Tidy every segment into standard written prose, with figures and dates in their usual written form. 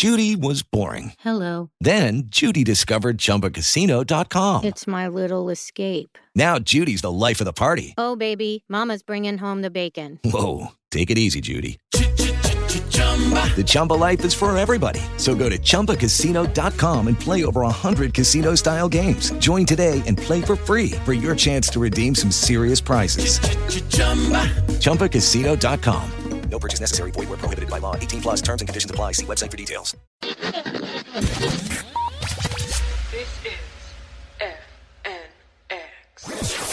Judy was boring. Hello. Then Judy discovered ChumbaCasino.com. It's my little escape. Now Judy's the life of the party. Oh, baby, mama's bringing home the bacon. Whoa, take it easy, Judy. The Chumba life is for everybody. So go to ChumbaCasino.com and play over 100 casino-style games. Join today and play for free for your chance to redeem some serious prizes. ChumbaCasino.com. No purchase necessary. Void where prohibited by law. 18 plus terms and conditions apply. See website for details. This is FNX.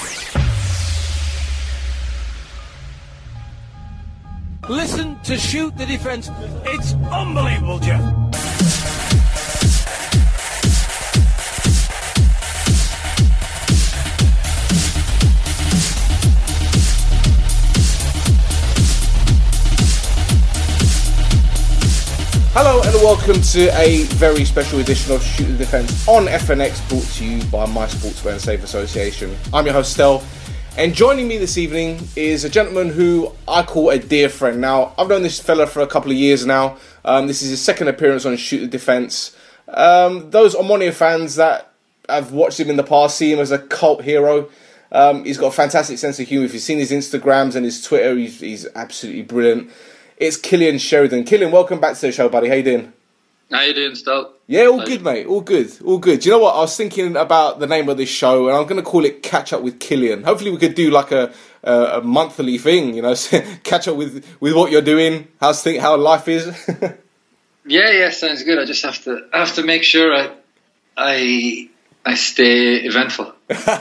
Listen to Shoot the Defense. It's unbelievable, Jeff. Hello and welcome to a very special edition of Shoot the Defense on FNX, brought to you by My Sportswear and Safe Association. I'm your host, Stel, and joining me this evening is a gentleman who I call a dear friend. Now, I've known this fella for a couple of years now. This is his second appearance on Shoot the Defense. Those Omonia fans that have watched him in the past see him as a cult hero. He's got a fantastic sense of humour. If you've seen his Instagrams and his Twitter, he's absolutely brilliant. It's Killian Sheridan. Killian, welcome back to the show, buddy. How you doing? How you doing, Stel? Yeah, all good, mate. All good. All good. Do you know what? I was thinking about the name of this show, and I'm going to call it Catch Up with Killian. Hopefully we could do like a monthly thing, you know, catch up with what you're doing, how life is. Yeah, sounds good. I just have to make sure I stay eventful.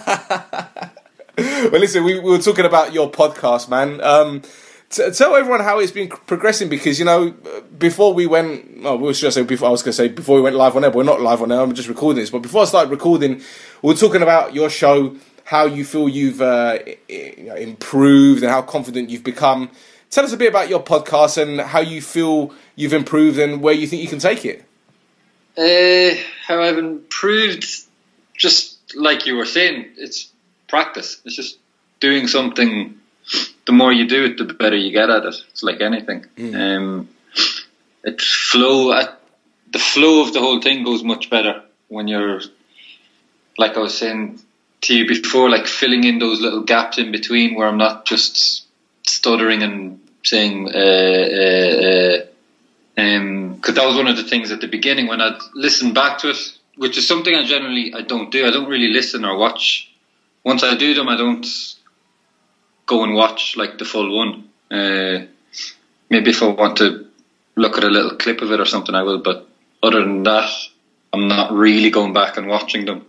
Well, listen, we were talking about your podcast, man. Tell everyone how it's been progressing, because, you know, before we went live on air, but we're not live on air, I'm just recording this, but before I started recording, we were talking about your show, how you feel you've improved and how confident you've become. Tell us a bit about your podcast and how you feel you've improved and where you think you can take it. How I've improved, just like you were saying, it's practice. It's just doing something. The more you do it, the better you get at it. It's like anything. The flow of the whole thing goes much better when you're, like I was saying to you before, like filling in those little gaps in between where I'm not just stuttering and saying, because that was one of the things at the beginning when I'd listen back to it, which is something I don't do. I don't really listen or watch. Once I do them, I don't go and watch like the full one. Maybe if I want to look at a little clip of it or something, I will. But other than that, I'm not really going back and watching them.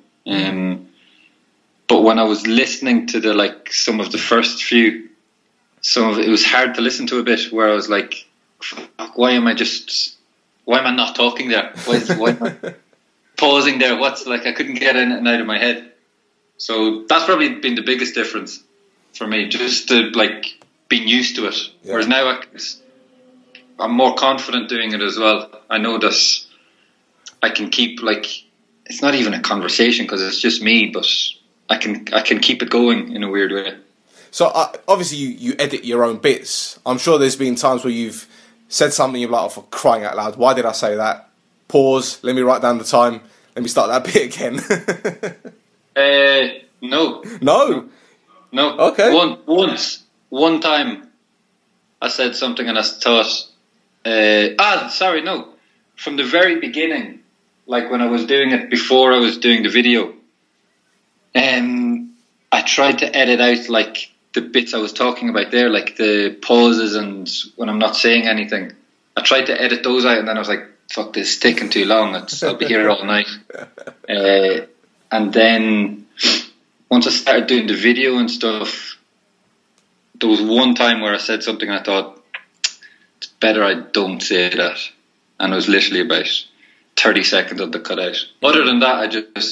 But when I was listening to some of the first few, it was hard to listen to a bit. Where I was like, why am I not talking there? Why am I pausing there? I couldn't get in and out of my head. So that's probably been the biggest difference for me, just to being used to it. Yeah. Whereas now I'm more confident doing it as well. I know that I can keep it's not even a conversation because it's just me, but I can keep it going in a weird way. So obviously you edit your own bits. I'm sure there's been times where you've said something you're like, oh, for crying out loud, why did I say that? Pause. Let me write down the time. Let me start that bit again. No. No. Okay. One time I said something and I thought, no. From the very beginning, like when I was doing it before I was doing the video, I tried to edit out like the bits I was talking about there, like the pauses and when I'm not saying anything. I tried to edit those out and then I was like, fuck this, it's taking too long. I'll be here all night. And then once I started doing the video and stuff, there was one time where I said something and I thought, it's better I don't say that. And it was literally about 30 seconds of the cutout. Other than that,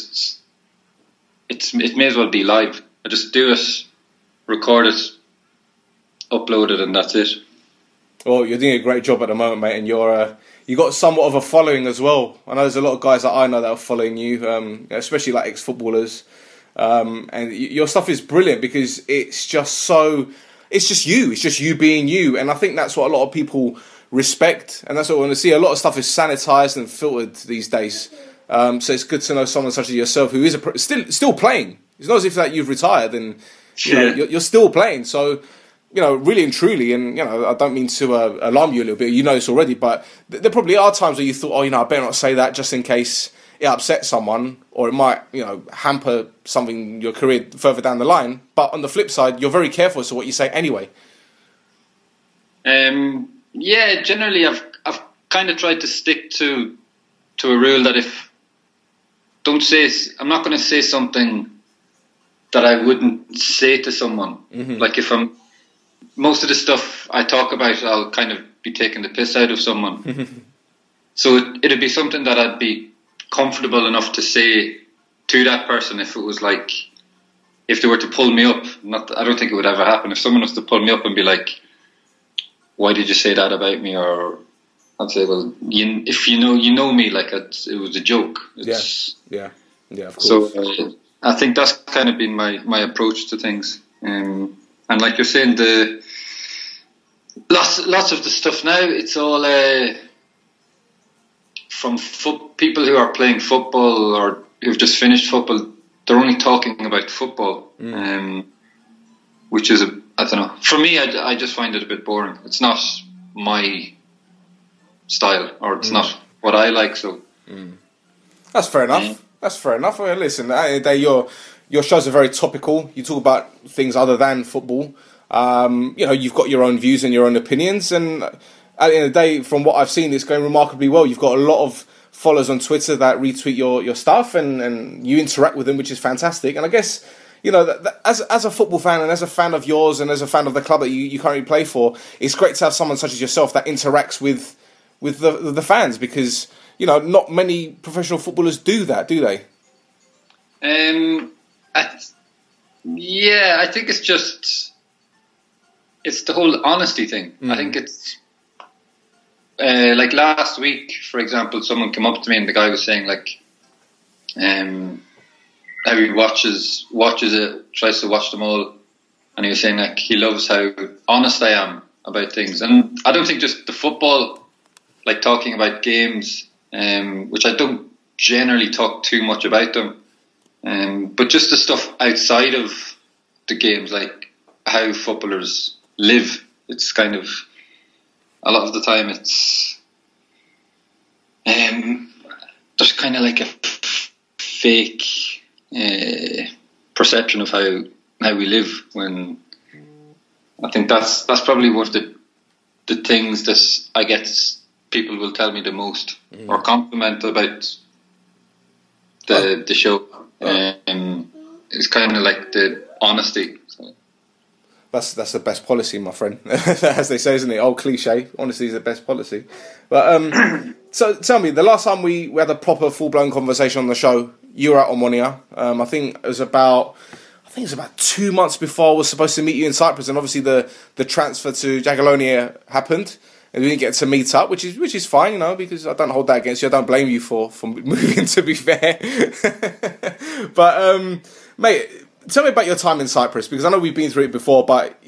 it may as well be live. I just do it, record it, upload it, and that's it. Well, you're doing a great job at the moment, mate, and you got somewhat of a following as well. I know there's a lot of guys that I know that are following you, especially like ex-footballers. And your stuff is brilliant because it's just you. It's just you being you. And I think that's what a lot of people respect, and that's what I want to see. A lot of stuff is sanitized and filtered these days. So it's good to know someone such as yourself who is still playing. It's not as if that you've retired and you're still playing. So, really and truly, and I don't mean to alarm you a little bit. You know this already, but there probably are times where you thought, I better not say that just in case it upsets someone, or it might, hamper something, your career further down the line. But on the flip side, you're very careful as to what you say anyway. Yeah, generally I've kind of tried to stick to a rule that I'm not going to say something that I wouldn't say to someone. Mm-hmm. Like most of the stuff I talk about, I'll kind of be taking the piss out of someone. Mm-hmm. So it'd be something that I'd be comfortable enough to say to that person if it was like, if they were to pull me up. I don't think it would ever happen. If someone was to pull me up and be like, why did you say that about me? Or I'd say, well, if you know me, like it was a joke. Yeah, of course. So I think that's kind of been my approach to things. And like you're saying, lots of the stuff now, it's all from people who are playing football or who've just finished football. They're only talking about football, which is I don't know. For me, I just find it a bit boring. It's not my style, or it's not what I like. So that's fair enough. That's fair enough. Well, listen, at the end of the day, your shows are very topical. You talk about things other than football. You've got your own views and your own opinions, and at the end of the day, from what I've seen, it's going remarkably well. You've got a lot of followers on Twitter that retweet your stuff, and you interact with them, which is fantastic. And I guess, that as a football fan and as a fan of yours and as a fan of the club that you currently play for, it's great to have someone such as yourself that interacts with the fans, because not many professional footballers do that, do they? I think it's the whole honesty thing. I think it's like last week, for example, someone came up to me and the guy was saying like how he watches it, tries to watch them all, and he was saying like he loves how honest I am about things. And I don't think just the football, like talking about games, which I don't generally talk too much about them, but just the stuff outside of the games, like how footballers live. It's kind of, a lot of the time it's there's kind of like a fake perception of how we live, when I think that's probably one of the things that I guess people will tell me the most or compliment about the show. It's kind of like the honesty. So. That's the best policy, my friend. As they say, isn't it? Old cliche. Honesty is the best policy. But so tell me, the last time we had a proper full-blown conversation on the show, you were at Omonia. I think it was about 2 months before I was supposed to meet you in Cyprus, and obviously the transfer to Jagiellonia happened, and we didn't get to meet up, which is fine, because I don't hold that against you. I don't blame you for moving, to be fair. But mate, tell me about your time in Cyprus, because I know we've been through it before, but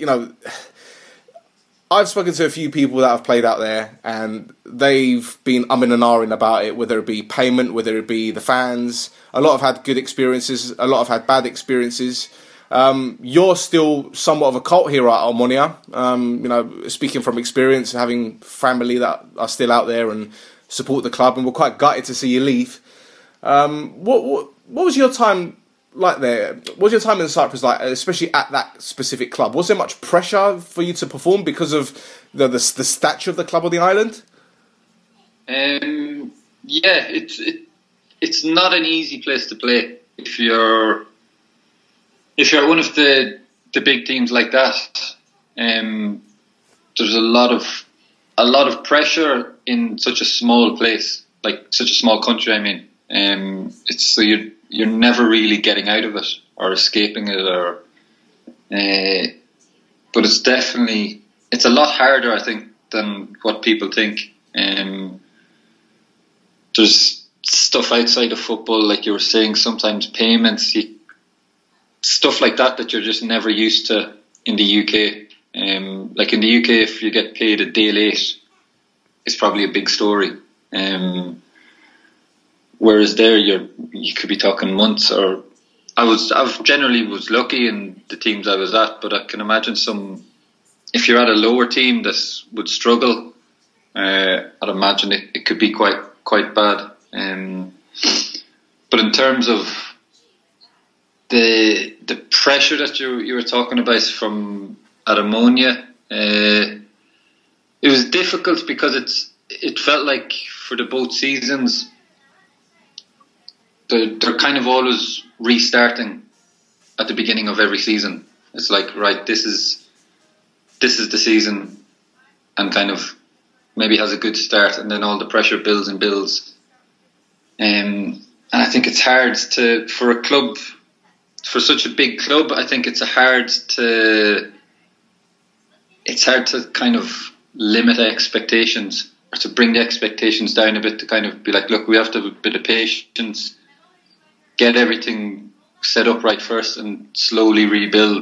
I've spoken to a few people that have played out there, and they've been umming and ahhing about it, whether it be payment, whether it be the fans. A lot have had good experiences, a lot have had bad experiences. You're still somewhat of a cult hero at Omonia. Speaking from experience, having family that are still out there and support the club, and we're quite gutted to see you leave. What was your time like there? What was your time in Cyprus like, especially at that specific club? Was there much pressure for you to perform because of the stature of the club on the island? It's not an easy place to play if you're one of the big teams like that. There's a lot of pressure in such a small place, like such a small country. I mean, it's so you're never really getting out of it or escaping it, but it's a lot harder, I think, than what people think. There's stuff outside of football, like you were saying, sometimes payments, stuff like that you're just never used to in the UK. Like in the UK, if you get paid a day late, is probably a big story. Whereas there, you could be talking months. Or I generally was lucky in the teams I was at, but I can imagine if you're at a lower team that would struggle, I'd imagine it could be quite bad. But in terms of the pressure that you were talking about from at Ammonia, it was difficult because it felt like for the both seasons they're kind of always restarting at the beginning of every season. It's like, right, this is the season, and kind of maybe has a good start, and then all the pressure builds and builds. And I think it's hard for a club, for such a big club, I think it's hard to kind of limit expectations, or to bring the expectations down a bit, to kind of be like, look, we have to have a bit of patience, get everything set up right first, and slowly rebuild.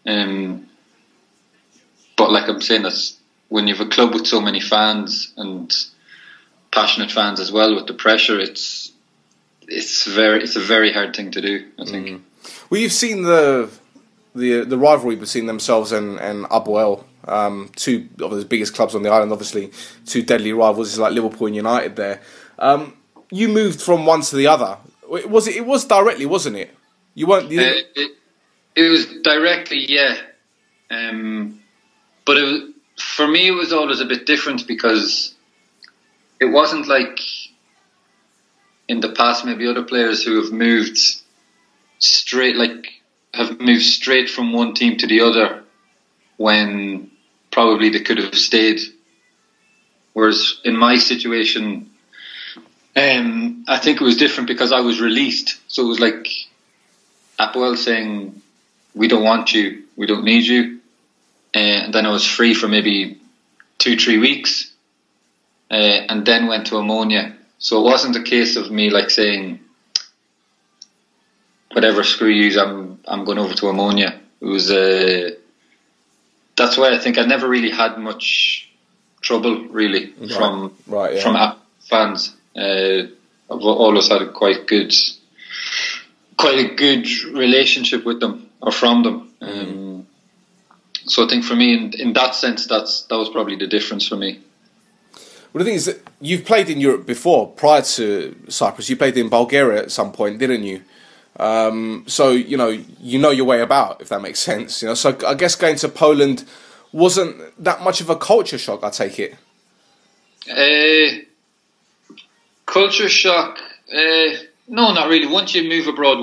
But like I'm saying, that's when you have a club with so many fans and passionate fans as well, with the pressure, it's a very hard thing to do, I think. Well, you've seen the rivalry between themselves and Apoel, two of the biggest clubs on the island, obviously, two deadly rivals like Liverpool and United there. You moved from one to the other. It was directly, wasn't it? You weren't. It was directly, yeah. But for me, it was always a bit different, because it wasn't like in the past maybe other players who have moved straight from one team to the other when probably they could have stayed. Whereas in my situation, I think it was different because I was released. So it was like Apoel saying, we don't want you, we don't need you. And then I was free for maybe 2-3 weeks, and then went to Ammonia. So it wasn't a case of me like saying, whatever, screw you, I'm going over to Ammonia. It was that's why I think I never really had much trouble really from fans. I've always had quite a good relationship with them, or from them. So I think for me, in that sense, that was probably the difference for me. Well, the thing is that you've played in Europe before, prior to Cyprus. You played in Bulgaria at some point, didn't you? So you know your way about, if that makes sense. So I guess going to Poland wasn't that much of a culture shock, I take it. Culture shock? No, not really. Once you move abroad,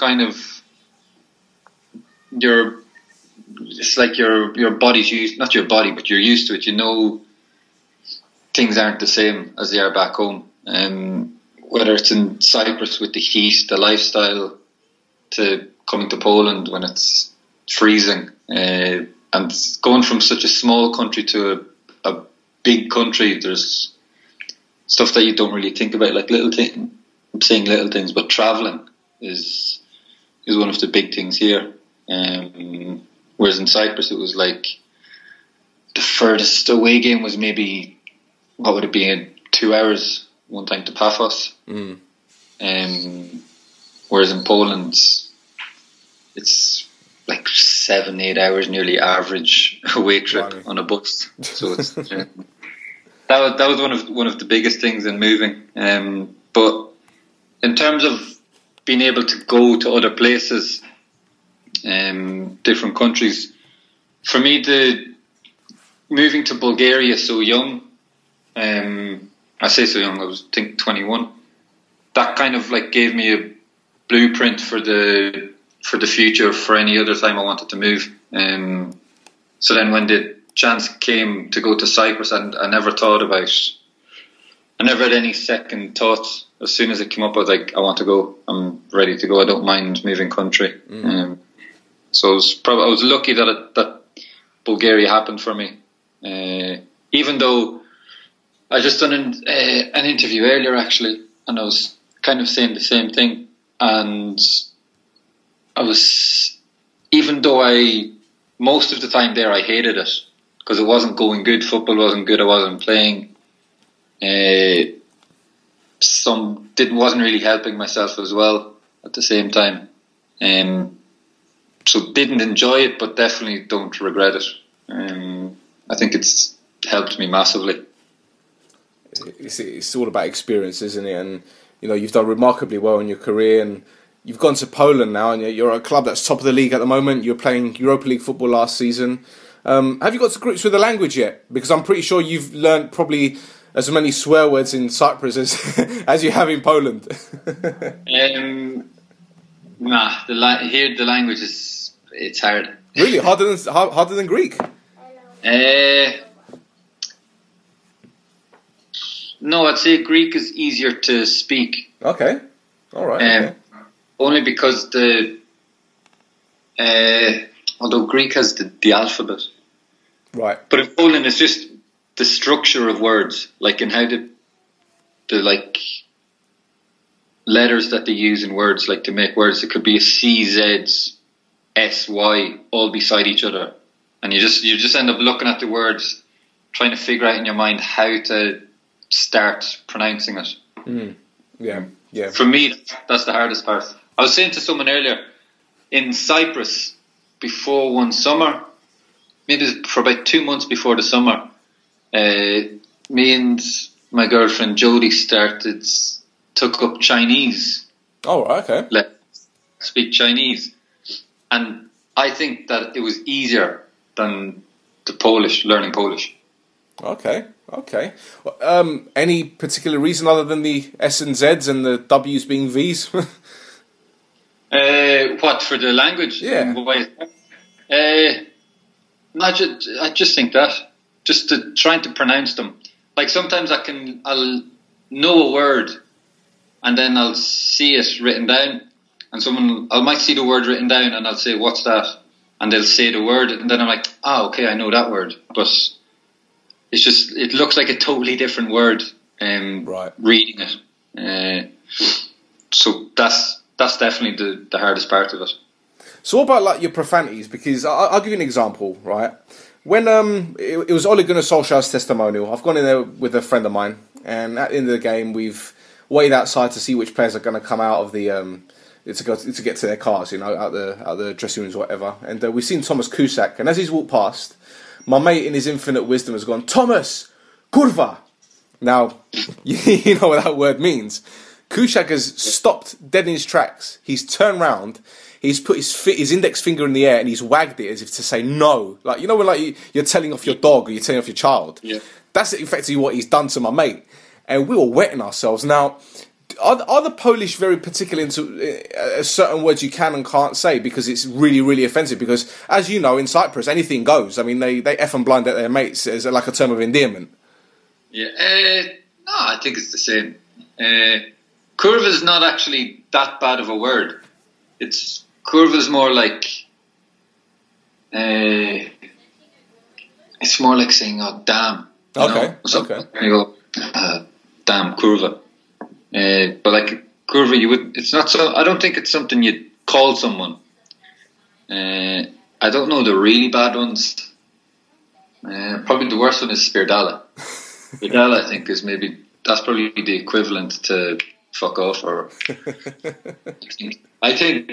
it's like your body's used, not your body, but you're used to it. Things aren't the same as they are back home. Whether it's in Cyprus with the heat, the lifestyle, to coming to Poland when it's freezing, and going from such a small country to a big country, there's stuff that you don't really think about, like little things. I'm saying little things, but travelling is one of the big things here. Whereas in Cyprus, it was like the furthest away game was maybe, what would it be, 2 hours one time to Paphos. Whereas in Poland, it's like 7-8 hours, nearly average away trip on a bus. So it's that was one of the biggest things in moving. But in terms of being able to go to other places, different countries, for me, the moving to Bulgaria so young, I say so young, I was, I think, 21. That kind of like gave me a blueprint for the future, for any other time I wanted to move. So then when the chance came to go to Cyprus, I never had any second thoughts. As soon as it came up, I was like, I want to go. I'm ready to go. I don't mind moving country. So I was lucky that Bulgaria happened for me. Even though I just done an interview earlier, actually, and I was kind of saying the same thing. And even though most of the time there I hated it, because it wasn't going good, football wasn't good, I wasn't playing. Wasn't really helping myself as well at the same time. So didn't enjoy it, but definitely don't regret it. I think it's helped me massively. It's all about experience, isn't it? And you've done remarkably well in your career, and you've gone to Poland now, and you're at a club that's top of the league at the moment. You're playing Europa League football last season. Have you got to grips with the language yet? Because I'm pretty sure you've learnt probably as many swear words in Cyprus as you have in Poland. Here the language it's hard. Really, harder than Greek. No, I'd say Greek is easier to speak. Okay, all right. Okay. Only because although Greek has the alphabet, right? But in Poland, it's just the structure of words, like in how the letters that they use in words, like to make words. It could be a C, Z, S, Y, all beside each other, and you just end up looking at the words, trying to figure out in your mind how to start pronouncing it. Yeah. For me, that's the hardest part. I was saying to someone earlier, in Cyprus, before one summer, maybe for about 2 months before the summer, me and my girlfriend Jodie took up Chinese. Oh, okay. Let's speak Chinese. And I think that it was easier than learning Polish. Okay. Any particular reason other than the S and Zs and the Ws being Vs? What, for the language? Yeah. I just think that. Just trying to pronounce them. Like sometimes I'll know a word and then I'll see it written down, and I might see the word written down and I'll say, what's that? And they'll say the word, and then I'm like, okay, I know that word. But it's just, it looks like a totally different word right. Reading it. So that's definitely the hardest part of it. So what about like your profanities? Because I'll give you an example, right? When it was Ole Gunnar Solskjaer's testimonial, I've gone in there with a friend of mine, and at the end of the game, we've waited outside to see which players are going to come out of the to get to their cars, out the dressing rooms or whatever. And we've seen Thomas Kusak, and as he's walked past, my mate in his infinite wisdom has gone, "Thomas, kurva." Now, you know what that word means. Kusak has stopped dead in his tracks. He's turned round. He's put his index finger in the air and he's wagged it as if to say no. Like, when like you're telling off your dog or you're telling off your child. Yeah. That's effectively what he's done to my mate. And we were wetting ourselves. Now, are the Polish very particular into certain words you can and can't say because it's really, really offensive? Because, as you know, in Cyprus, anything goes. I mean, they F and blind at their mates as like a term of endearment. Yeah. No, I think it's the same. Curva is not actually that bad of a word. Curva is more like it's more like saying, "Oh, damn." Okay. Okay. You go, "Damn, curva." But like curva, it's not so. I don't think it's something you'd call someone. I don't know the really bad ones. Probably the worst one is spierdala. Spierdala, I think, that's probably the equivalent to fuck off, or I think.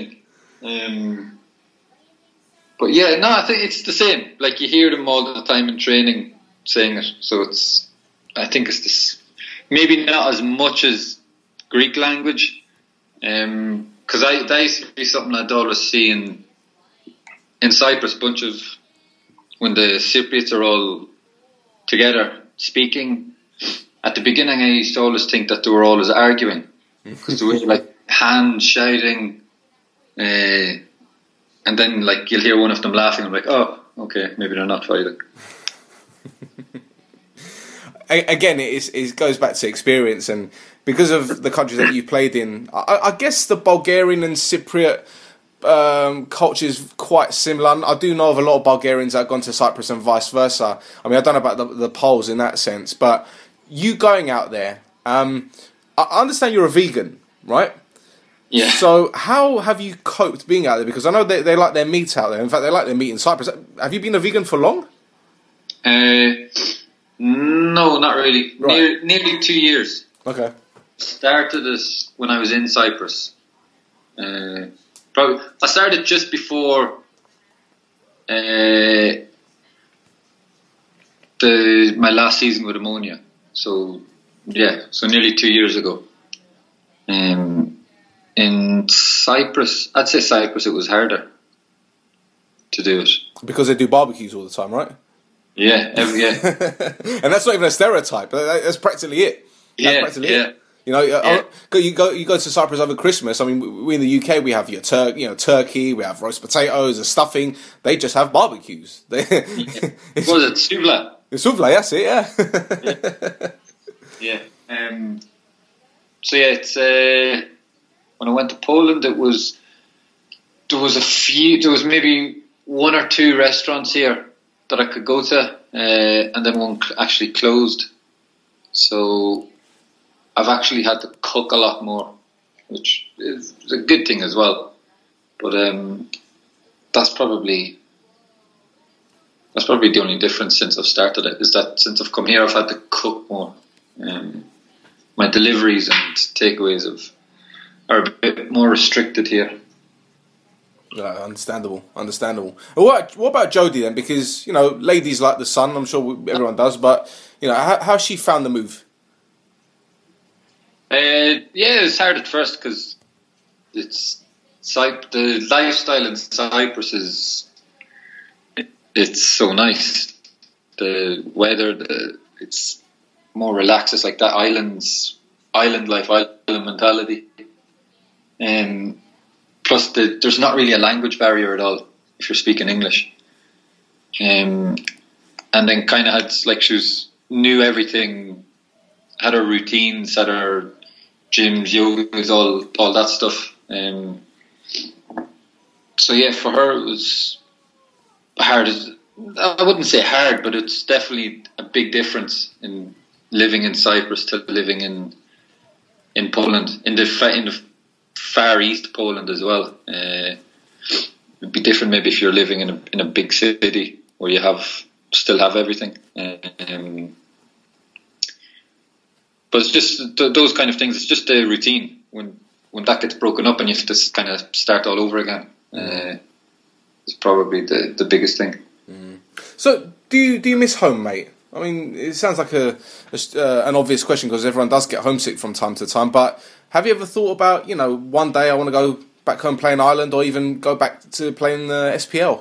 But yeah, no, I think it's the same. Like you hear them all the time in training saying it, so I think it's this. Maybe not as much as Greek language, because that used to be something I'd always see in Cyprus. When the Cypriots are all together speaking. At the beginning, I used to always think that they were always arguing because they were like hand shouting, and then like you'll hear one of them laughing. I'm like, oh, okay, maybe they're not fighting. Again, it goes back to experience, and because of the countries that you played in, I guess the Bulgarian and Cypriot culture is quite similar. I do know of a lot of Bulgarians that have gone to Cyprus and vice versa. I mean, I don't know about the Poles in that sense, but you going out there, I understand you're a vegan, right? Yeah. So how have you coped being out there? Because I know they like their meat out there. In fact, they like their meat in Cyprus. Have you been a vegan for long? No, not really. Right. Nearly 2 years. Okay. Started this when I was in Cyprus. Probably I started just before my last season with Ammonia. So nearly 2 years ago. In Cyprus, I'd say Cyprus, it was harder to do it because they do barbecues all the time, right? Yeah, and that's not even a stereotype. That's practically it. It. You know, you go to Cyprus over Christmas. I mean, we in the UK we have your turkey, we have roast potatoes, a stuffing. They just have barbecues. Was it souvla? It's souvla, that's it. Yeah. So it's when I went to Poland, there was maybe one or two restaurants here that I could go to, and then one actually closed. So I've actually had to cook a lot more, which is a good thing as well. But that's probably the only difference since I've started it, is that since I've come here, I've had to cook more. My deliveries and takeaways are a bit more restricted here. Understandable. What about Jodie then? Because, you know, ladies like the sun, I'm sure everyone does, but, you know, how she found the move? It's hard at first because the lifestyle in Cyprus it's so nice. The weather, it's more relaxed. It's like that island life, island mentality. Plus, there's not really a language barrier at all if you're speaking English. And then kind of knew everything, had her routines, had her gyms, yogas, all that stuff. So yeah, for her it was hard. I wouldn't say hard, but it's definitely a big difference in living in Cyprus to living in Poland, in the far east Poland as well. It'd be different maybe if you're living in a big city where you still have everything. But it's just those kind of things. It's just a routine. When that gets broken up and you have to kind of start all over again, it's probably the biggest thing. So, do you miss home, mate? I mean, it sounds like an obvious question because everyone does get homesick from time to time. But have you ever thought about, you know, one day I want to go back home playing Ireland, or even go back to playing the SPL?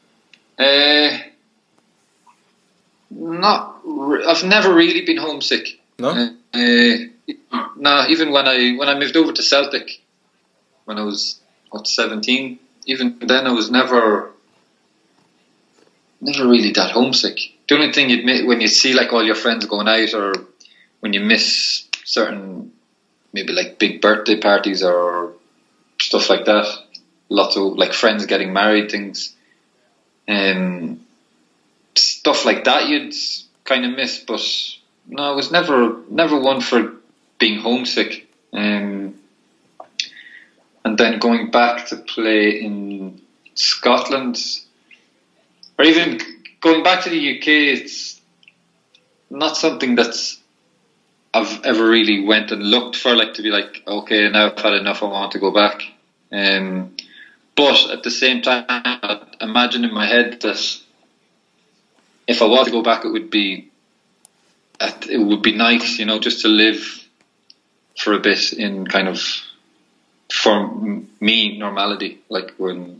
I've never really been homesick. No. No, even when I moved over to Celtic when I was 17, even then I was never really that homesick. The only thing when you see like all your friends going out, or when you miss certain maybe like big birthday parties or stuff like that, lots of like friends getting married, things, stuff like that you'd kind of miss. But no, I was never one for being homesick. And then going back to play in Scotland, or even going back to the UK, it's not something that's I've ever really went and looked for, like to be like, okay, now I've had enough, I want to go back. But at the same time, I imagine in my head that if I was to go back, it would be nice, you know, just to live for a bit in kind of, for me, normality, like when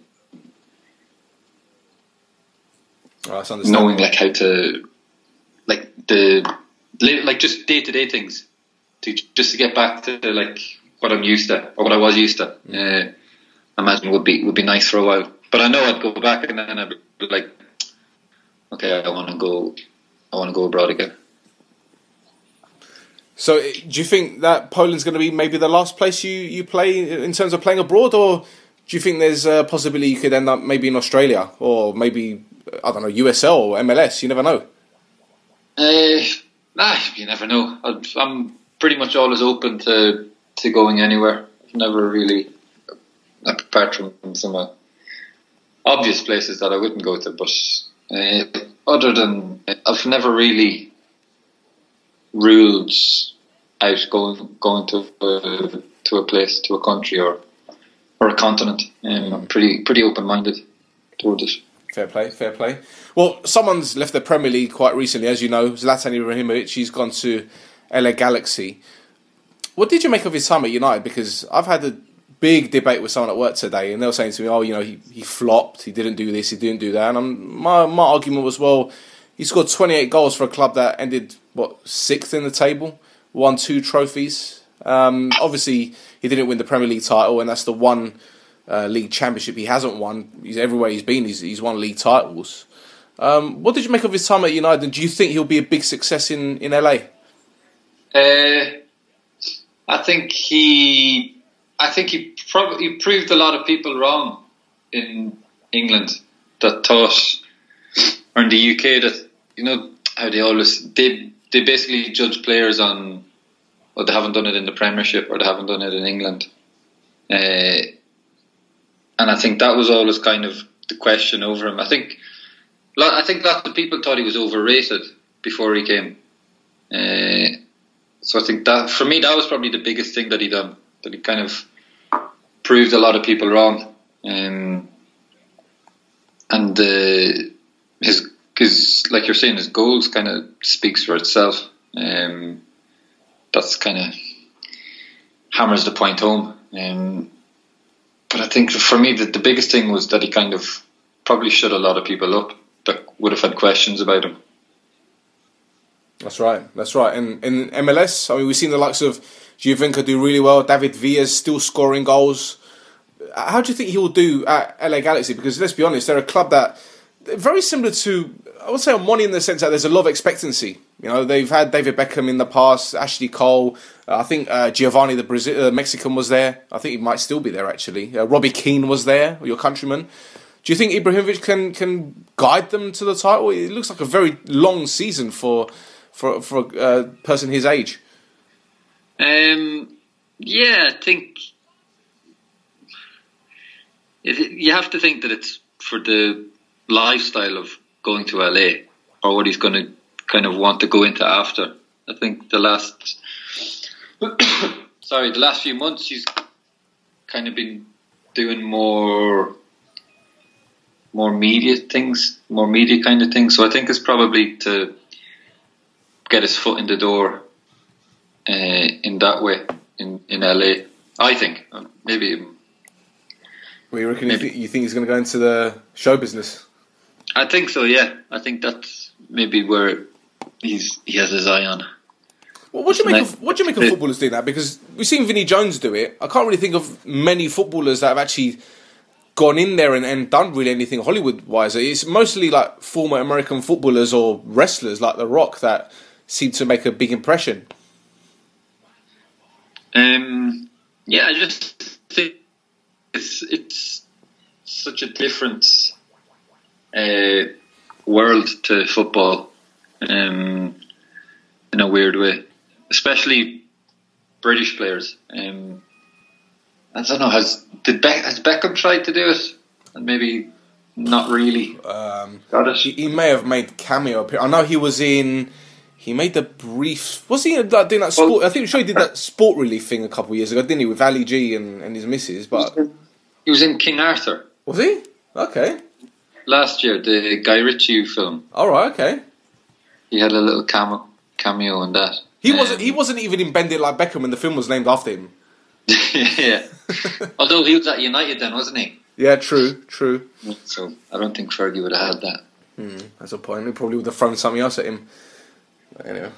knowing like how to like just day-to-day things just to get back to like what I'm used to, or what I was used to. I imagine would be nice for a while. But I know I'd go back and then I'd be like, okay, I want to go abroad again. So do you think that Poland's going to be maybe the last place you play in terms of playing abroad, or do you think there's a possibility you could end up maybe in Australia, or maybe, I don't know, USL or MLS? You never know. You never know. I'm pretty much always open to going anywhere. I've never really, apart from some obvious places that I wouldn't go to, but other than, I've never really rules out going to a place, to a country or a continent. I'm pretty open-minded towards it. Fair play. Well, someone's left the Premier League quite recently, as you know, Zlatan Ibrahimovic. He's gone to LA Galaxy. What did you make of his time at United? Because I've had a big debate with someone at work today, and they were saying to me, "Oh, he flopped. He didn't do this. He didn't do that." And my argument was, well, he scored 28 goals for a club that ended 6th in the table, won 2 trophies. Obviously, he didn't win the Premier League title, and that's the one league championship he hasn't won. He's everywhere he's been. He's won league titles. What did you make of his time at United? And do you think he'll be a big success in LA? I think he probably proved a lot of people wrong in England that thought, or in the UK, that how they basically judge players on they haven't done it in the Premiership or they haven't done it in England, and I think that was always kind of the question over him. I think lots of people thought he was overrated before he came. So I think that, for me, that was probably the biggest thing that he done. That he kind of proved a lot of people wrong. And his, like you're saying, his goals kind of speaks for itself. That's kind of hammers the point home. But I think for me, the biggest thing was that he kind of probably shut a lot of people up that would have had questions about him. That's right. And in MLS, I mean, we've seen the likes of Giovinco do really well. David Villa still scoring goals. How do you think he will do at LA Galaxy? Because let's be honest, they're a club that very similar to, I would say, Omani in the sense that there's a lot of expectancy. They've had David Beckham in the past, Ashley Cole. I think Giovanni, the Mexican, was there. I think he might still be there, actually. Robbie Keane was there, your countryman. Do you think Ibrahimovic can guide them to the title? It looks like a very long season for a person his age. Yeah, I think you have to think that it's for the lifestyle of going to LA or what he's going to kind of want to go into after. I think the last few months he's kind of been doing more media kind of things. So I think it's probably to get his foot in the door in that way in LA. I think maybe. Well, you reckon you think he's going to go into the show business? I think so. Yeah, I think that's maybe where he has his eye on. Well, what do you make of footballers doing that? Because we've seen Vinnie Jones do it. I can't really think of many footballers that have actually gone in there and done really anything Hollywood-wise. It's mostly like former American footballers or wrestlers like The Rock that seem to make a big impression. Yeah, I just think it's such a different world to football in a weird way, especially British players. I don't know. Has Beckham tried to do it? And maybe not really. Got it. He may have made cameo appearance. I know he was in. He made the brief. Was he doing that sport? I think he did that sport relief thing a couple of years ago, didn't he, with Ali G and his missus? But he was in King Arthur. Was he? Okay. Last year, the Guy Ritchie film. All right. Okay. He had a little cameo in that. He wasn't even in Bend It Like Beckham, and the film was named after him. Yeah. Although he was at United then, wasn't he? Yeah, true. So I don't think Fergie would have had that. That's a point. He probably would have thrown something else at him. Anyway.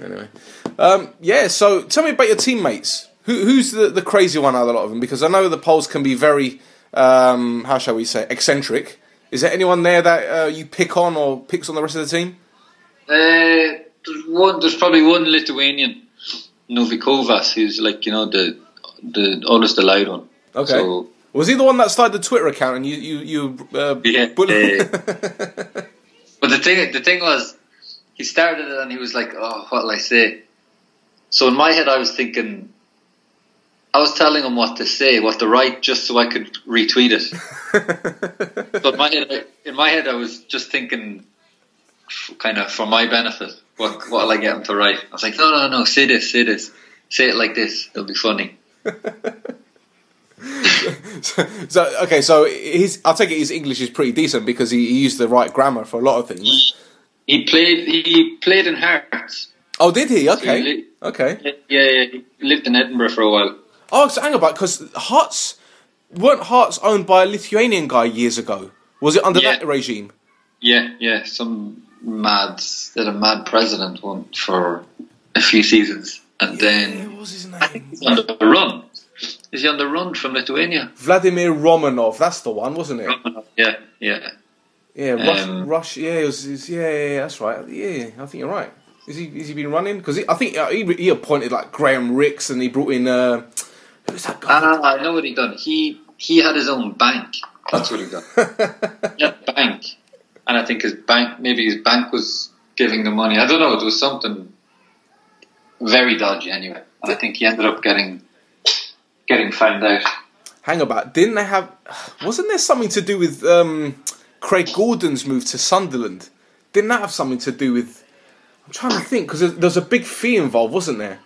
So tell me about your teammates. Who's the crazy one out of a lot of them? Because I know the polls can be very, how shall we say, eccentric. Is there anyone there that you pick on or picks on the rest of the team? There's probably one Lithuanian, Novikovas, who's like, the always the loud one. Okay. So, was he the one that started the Twitter account and you bullied? But the thing was, he started it and he was like, "Oh, what'll I say?" So in my head, I was telling him what to say, what to write, just so I could retweet it. But in my head, I was just thinking, kind of for my benefit. What will I get him to write? I was like, no, say this. Say it like this. It'll be funny. So I'll take it his English is pretty decent because he used the right grammar for a lot of things. He played in Hearts. Oh, did he? Okay. So okay. Yeah, he lived in Edinburgh for a while. Oh, so hang about, because weren't Hearts owned by a Lithuanian guy years ago? Was it under that regime? Yeah. Some mad president won for a few seasons, and then what was his name? I think he's on the run. Is he on the run from Lithuania? Vladimir Romanov, that's the one, wasn't it? Romanov, yeah. Yeah, Rush. Yeah, that's right. Yeah, I think you're right. Is he been running? Because I think he appointed like Graham Ricks, and he brought in who's that guy? I know what he done. He had his own bank. That's what he done. He had a bank, and I think his bank was giving the money. I don't know. It was something very dodgy anyway. And I think he ended up getting found out. Hang about. Didn't they have? Wasn't there something to do with Craig Gordon's move to Sunderland? Didn't that have something to do with? I'm trying to think because there's a big fee involved, wasn't there?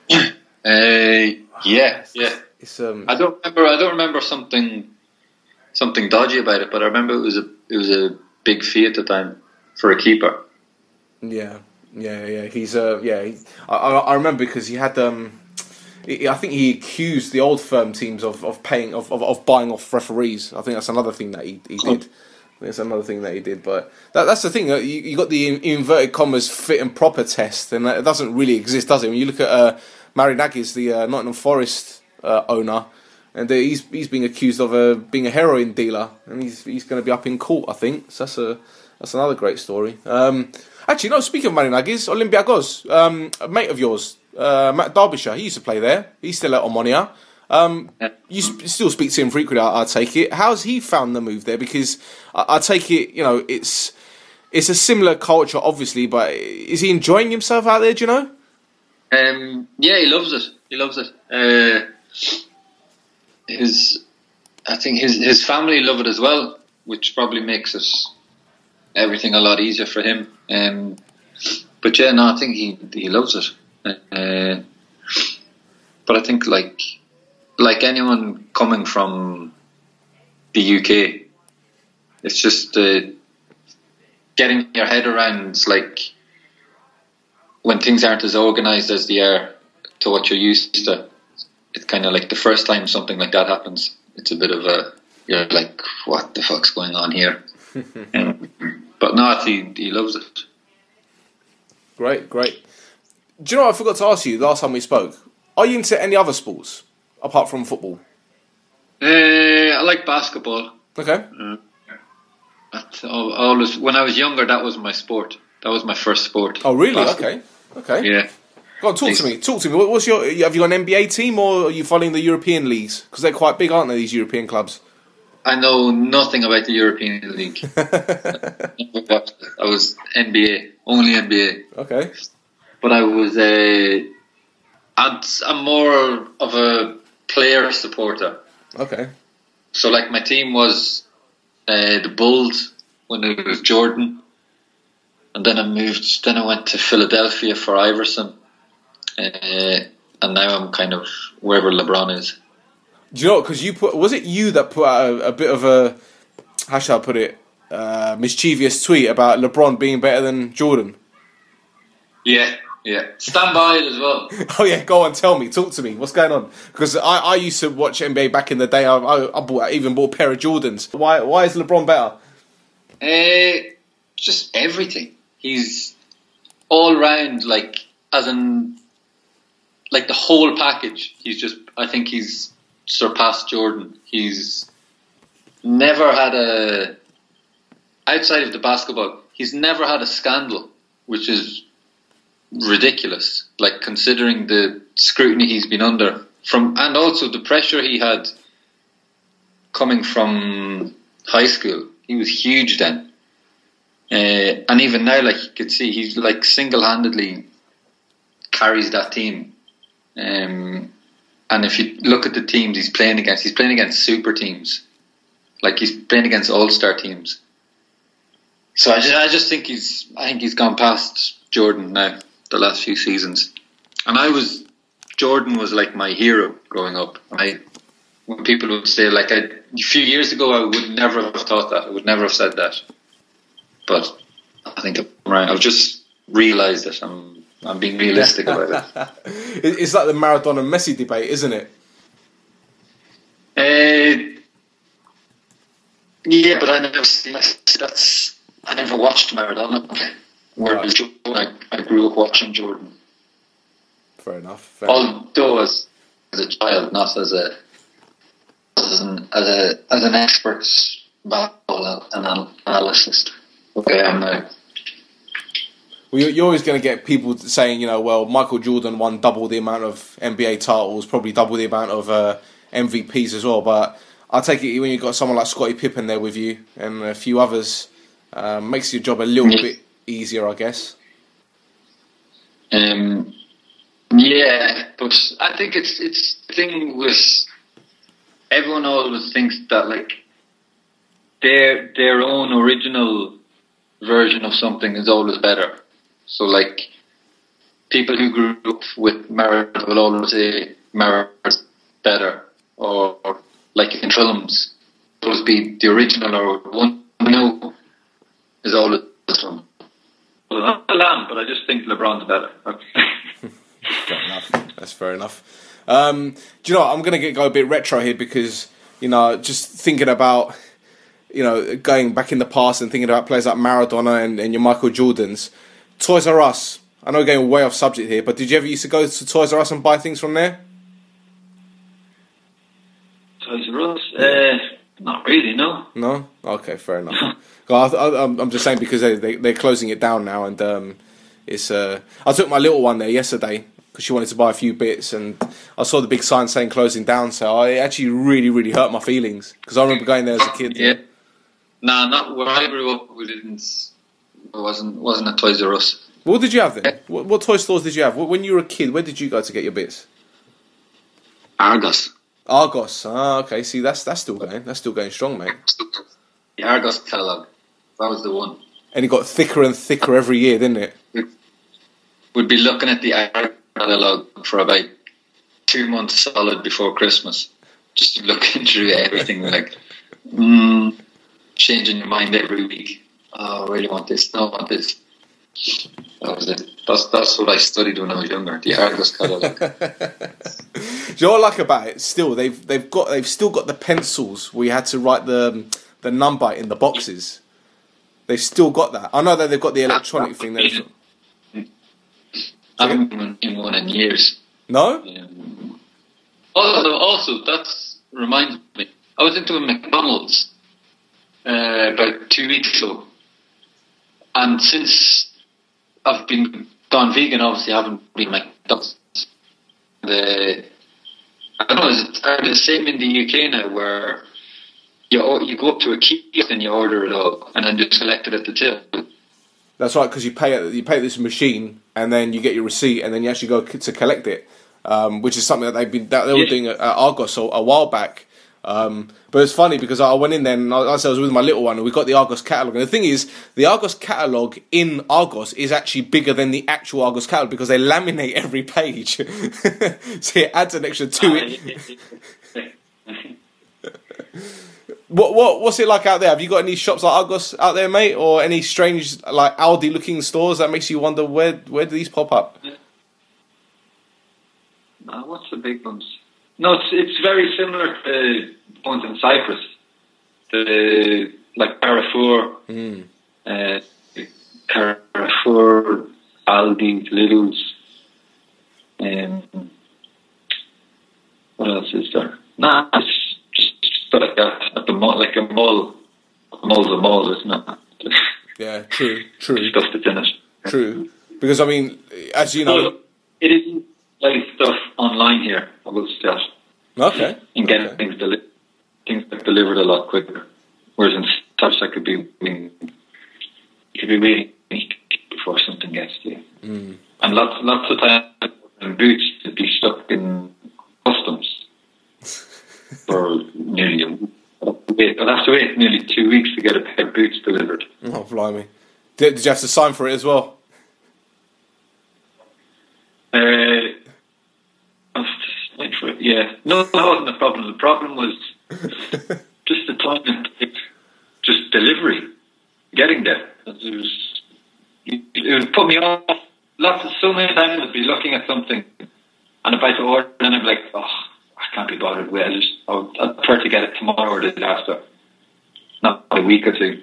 Yeah. It's I don't remember something dodgy about it, but I remember it was a big fee at the time for a keeper. Yeah. He's I remember because he had I think he accused the old firm teams of buying off referees. I think that's another thing that he did. There's another thing that he did, but that's the thing. You got the inverted commas fit and proper test, and that doesn't really exist, does it? When you look at Marinakis, the Nottingham Forest owner, and he's being accused of being a heroin dealer, and he's going to be up in court, I think. So that's another great story. Actually, no. Speaking of Marinakis, Olympiacos, a mate of yours, Matt Derbyshire, he used to play there. He's still at Omonia. You still speak to him frequently, I take it. How's he found the move there? Because I take it, it's a similar culture, obviously, but is he enjoying himself out there, do you know? Yeah, he loves it. I think his family love it as well, which probably makes everything a lot easier for him. But yeah, no, I think he loves it. But I think like anyone coming from the UK, it's just getting your head around when things aren't as organised as they are to what you're used to. It's kind of like the first time something like that happens, it's a bit of you're like, what the fuck's going on here? But no, he loves it. Great. Do you know what I forgot to ask you last time we spoke? Are you into any other sports apart from football? I like basketball. Okay. Always, when I was younger, that was my sport. That was my first sport. Oh, really? Basketball. Okay. Yeah. Go on, talk to me. What's have you got an NBA team or are you following the European leagues? Because they're quite big, aren't they, these European clubs? I know nothing about the European League. I was NBA, only NBA. Okay. But I was I'm more of a player supporter. Okay. So my team was the Bulls when it was Jordan, and then I went to Philadelphia for Iverson, and now I'm kind of wherever LeBron is. Do you know, because was it you that put out a bit of a, how shall I put it, mischievous tweet about LeBron being better than Jordan? Yeah. Stand by it as well. Oh yeah, go on, tell me, talk to me. What's going on? Because I used to watch NBA back in the day. I even bought a pair of Jordans. Why is LeBron better? Just everything. He's all round, as in, the whole package. I think he's surpassed Jordan. He's never had outside of the basketball, he's never had a scandal, which is ridiculous, considering the scrutiny he's been under and also the pressure he had coming from high school. He was huge then, and even now, you could see, he's single-handedly carries that team. And if you look at the teams he's playing against super teams. He's playing against all-star teams. So I just think he's gone past Jordan now the last few seasons. And Jordan was like my hero growing up. When people would say, like, a few years ago, I would never have thought that. I would never have said that. But I think I'm right. I've just realised that I'm being realistic about it. It's like the Maradona and Messi debate, isn't it? Yeah, but I never watched Maradona. Whereas Jordan, I grew up watching Jordan. Fair enough. Although as a child, not as an expert basketball analyst. Okay, I'm now. Well, you're always going to get people saying, well, Michael Jordan won double the amount of NBA titles, probably double the amount of MVPs as well. But I take it when you've got someone like Scottie Pippen there with you and a few others, makes your job a little bit easier, I guess. Yeah, but I think it's the thing with everyone always thinks that like their own original version of something is always better. So like people who grew up with Maradona will always say Maradona's better, or like in films, always be the original or one is always one. Well, not the Lamb, but I just think LeBron's better. Fair enough. That's fair enough. Do you know what? I'm going to go a bit retro here because, just thinking about, going back in the past and thinking about players like Maradona and your Michael Jordans. Toys R Us. I know we're going way off subject here, but did you ever used to go to Toys R Us and buy things from there? Toys R Us? Not really, no. No? Okay, fair enough. I'm just saying because they're closing it down now, and it's. I took my little one there yesterday because she wanted to buy a few bits, and I saw the big sign saying closing down. So it actually really, really hurt my feelings because I remember going there as a kid. Yeah. Nah, not where I grew up. We didn't. It wasn't a Toys R Us. What did you have then? What toy stores did you have? When you were a kid, where did you go to get your bits? Argos. Argos. Ah, okay. See, that's still going. That's still going strong, mate. The Argos catalogue. That was the one. And it got thicker and thicker every year, didn't it? We'd be looking at the Argos catalogue for about 2 months solid before Christmas. Just looking through everything like, changing your mind every week. Oh, I really want this. No, I want this. That was it. That's what I studied when I was younger. The Argos catalogue. Do you know what I like about it? Still, they've still got the pencils where you had to write the number in the boxes. They've still got that. I know that they've got the electronic thing. I haven't been in one in years. No? Also, that reminds me. I was into a McDonald's about 2 weeks ago. And since I've been gone vegan, obviously I haven't been McDonald's. I don't know, is it the same in the UK now where you go up to a kiosk and you order it all and then just collect it at the till? That's right, because you pay at this machine and then you get your receipt and then you actually go to collect it, which is something that they were doing at Argos a while back. But it's funny because I went in there and I was with my little one and we got the Argos catalogue. And the thing is, the Argos catalogue in Argos is actually bigger than the actual Argos catalogue because they laminate every page. So it adds an extra 2 What's it like out there? Have you got any shops like Argos out there, mate? Or any strange, like Aldi looking stores that makes you wonder where do these pop up? What's the big ones? No, it's very similar to ones in Cyprus. Like Carrefour, Carrefour, Aldi, Lidl's. What else is there? Nah, it's just like that at the mall, like a mall. A mall's a mall, isn't it? Yeah, true. Stuff that's in it. True, because I mean, as you know, it isn't like stuff online here. I will say that. Okay. And getting things delivered a lot quicker. Whereas in touch, that could be waiting before something gets to you. And lots of times in boots to be stuck in customs for nearly a week. I'll have to wait nearly 2 weeks to get a pair of boots delivered. Oh, blimey. Did you have to sign for it as well? I was just waiting for it, yeah. No, that wasn't the problem. The problem was just the time and just delivery, getting there. It would put me off. So many times I'd be looking at something and about to order, and I'd be like, oh, I can't be bothered with it. I'd prefer to get it tomorrow or the day after, not a week or two.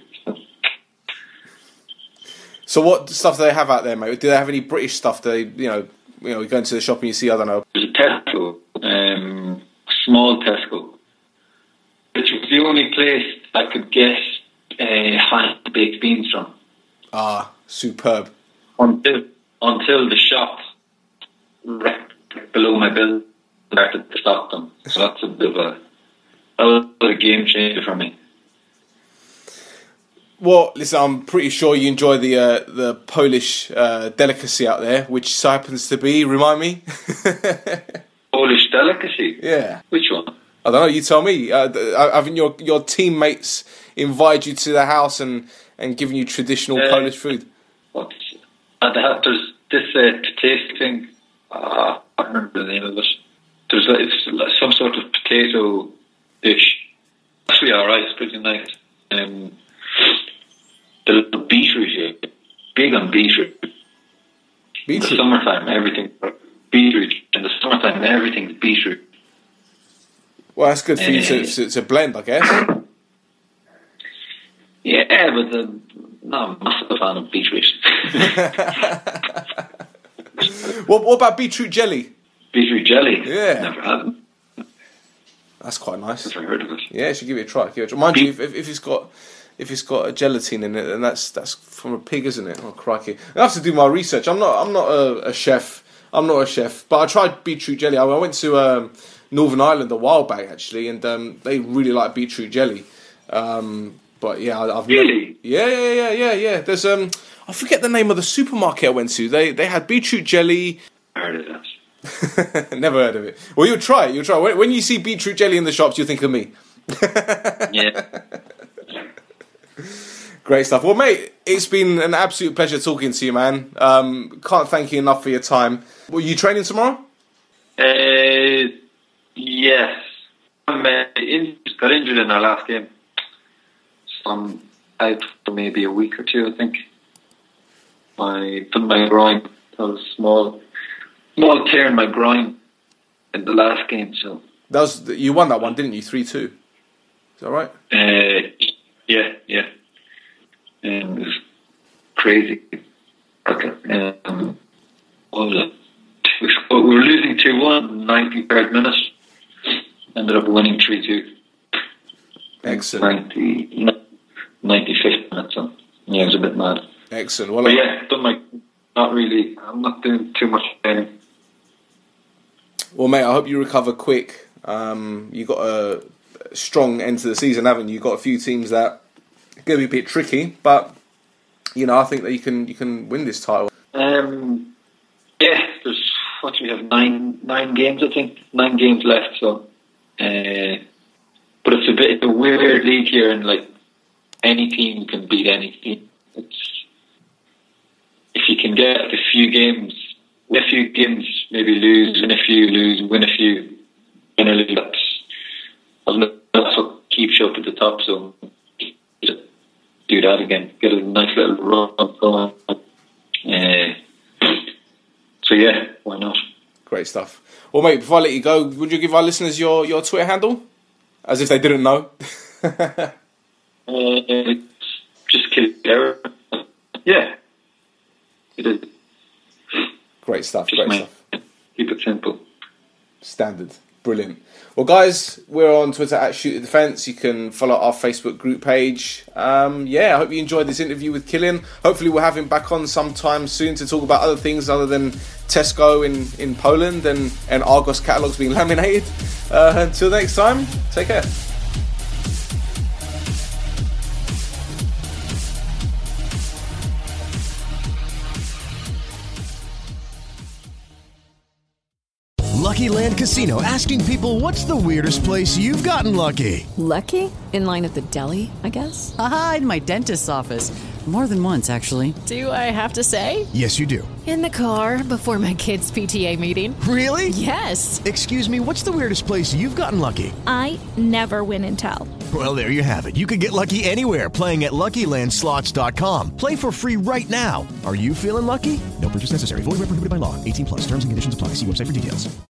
So what stuff do they have out there, mate? Do they have any British stuff? Do they, you go into the shop and you see, I don't know. There's a Tesco, small Tesco, which was the only place I could get hand-baked beans from. Ah, superb. Until the shops right below my bill started to stock them. So that's a bit of a game changer for me. Well, listen, I'm pretty sure you enjoy the Polish delicacy out there, which happens to be, remind me? Polish delicacy? Yeah. Which one? I don't know, you tell me. Haven't your teammates invited you to the house and given you traditional Polish food? What? There's this potato thing. I can't remember the name of it. It's some sort of potato dish. Actually, alright, it's pretty nice. The beetroot here, big on beetroot. In the summertime, everything beetroot. In the summertime, everything's beetroot. Well, that's good for you to blend, I guess. Yeah, but not a massive fan of beetroot. What about beetroot jelly? Beetroot jelly? Yeah. Never had it. That's quite nice. Never heard of it. Yeah, you should give it a try. Mind you, if it's got a gelatin in it, then that's from a pig, isn't it? Oh, crikey! I have to do my research. I'm not a chef. I'm not a chef, but I tried beetroot jelly. I went to Northern Ireland a while back actually, and they really like beetroot jelly. But yeah, I've really? Yeah. There's I forget the name of the supermarket I went to. They had beetroot jelly. I heard of that. Never heard of it. Well, you'll try it. When you see beetroot jelly in the shops, you'll think of me. Yeah. Great stuff. Well, mate, it's been an absolute pleasure talking to you, man. Can't thank you enough for your time. Were you training tomorrow? Yes. I got injured in our last game. So I'm out for maybe a week or two, I think. I put my groin. That was small tear in my groin in the last game. So you won that one, didn't you? 3-2. Is that right? Yeah. It was crazy. Okay. What was it? We were losing 2-1 93rd minute. Ended up winning 3-2. Excellent. 95th minute. So yeah, it was a bit mad. Excellent. Well, but yeah, not really. I'm not doing too much training. Well, mate, I hope you recover quick. You got a strong end to the season, haven't you? You've got a few teams that are going to be a bit tricky, but I think that you can win this title. Yeah, there's what do we have? Nine games, I think. 9 games left. So, but it's a weird league here, and like any team can beat any team. If you can get a few games, maybe lose, win a few, win a few, win a little. That's what keeps you up at the top. So do that again. Get a nice little run going. So yeah, why not? Great stuff. Well, mate, before I let you go, would you give our listeners your Twitter handle, as if they didn't know? Just Kildare. Yeah. It is. Great stuff. Keep it simple. Standard. Brilliant. Well, guys, we're on Twitter at Shoot the Defence. You can follow our Facebook group page. I hope you enjoyed this interview with Killian. Hopefully we'll have him back on sometime soon to talk about other things other than Tesco in Poland and Argos catalogues being laminated. Until next time, take care. Lucky Land Casino, asking people, what's the weirdest place you've gotten lucky? Lucky? In line at the deli, I guess? Aha, in my dentist's office. More than once, actually. Do I have to say? Yes, you do. In the car before my kids' PTA meeting. Really? Yes. Excuse me, what's the weirdest place you've gotten lucky? I never win and tell. Well, there you have it. You can get lucky anywhere, playing at LuckyLandSlots.com. Play for free right now. Are you feeling lucky? No purchase necessary. Void where prohibited by law. 18+. Terms and conditions apply. See website for details.